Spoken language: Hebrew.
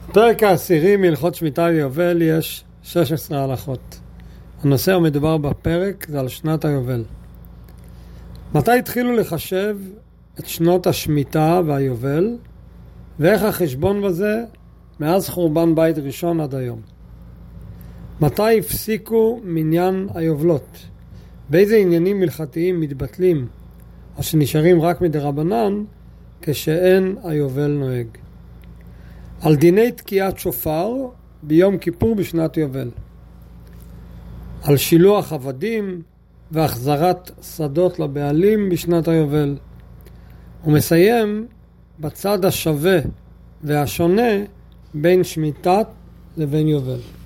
בפרק העשירי מהלכות שמיטה ויובל יש 16 הלכות. הנושא המדובר בפרק זה על שנת היובל. מתי התחילו לחשב את שנות השמיטה והיובל, ואיך החשבון בזה מאז חורבן בית ראשון עד היום? מתי הפסיקו מניין היובלות? באיזה עניינים מלכתיים מתבטלים או שנשארים רק מדרבנן כשאין היובל נוהג? על דיני תקיעת שופר ביום כיפור בשנת יובל, על שילוח עבדים והחזרת שדות לבעלים בשנת היובל, ומסיים בצד השווה והשונה בין שמיטת לבין יובל.